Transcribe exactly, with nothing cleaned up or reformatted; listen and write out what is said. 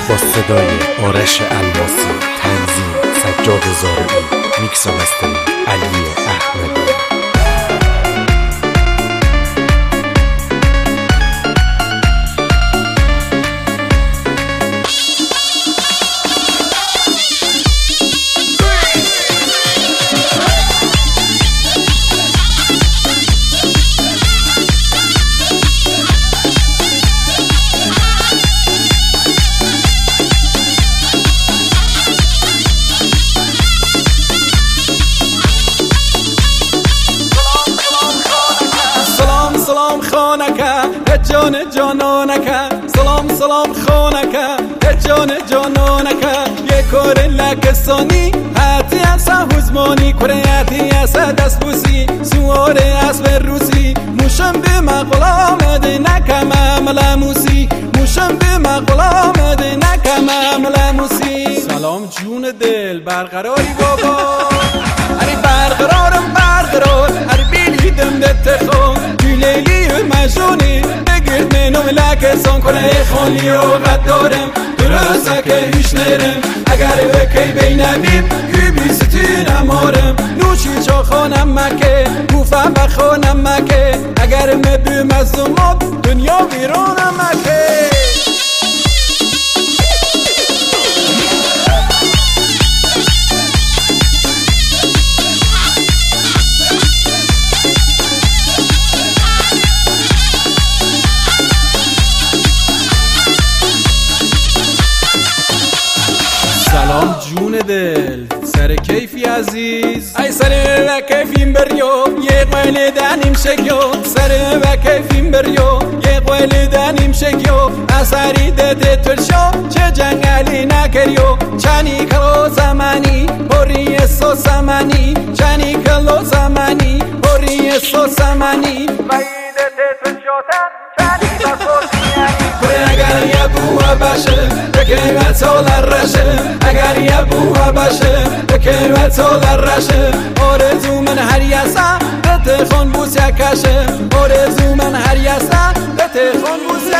با صدای آرش الماسی، تنظیم سجاد زارعی، میکس و مسترینگ علی احمدی. جان جانانکه سلام سلام خانکه جان جانانکه یه کار لکسانی حتی اصا حزمانی کریتی اصا دست بوسی سوار اسب روسی موشم به مقلا مده نکم ملموسی موشم به مقلا مده نکم ملموسی. سلام جون دل برقراری بابا هری برقرارم برقرار هر بیلیدم دتخون لیلی مجونی بگرد منو لکسان کنه خونی و قد دارم درسته که هیچ نرم اگر بکی بینمیم که بیستینم آرم نوشی چا خانم مکه بوفم بخانم مکه اگر مبیم از ماب دنیا ویرانم مکه. سلام جون دل سر کیفی عزیز ای سر و کیفیم بریو یه قویل دنیم شکیو سر و کیفیم بریو یه قویل دنیم شکیو اثری دده ترشو چه جنگلی نکریو چانی کلو زمانی بوری سو زمانی چانی کلو زمانی بوری سو زمانی ویده ترشو چانی بسو اگر یه بوه باشه بکیمه تولر رشه اگر یه بوه باشه بکیمه تولر رشه آرزو من هر یسا به تخون بوس یکشه آرزو من هر یسا به تخون بوس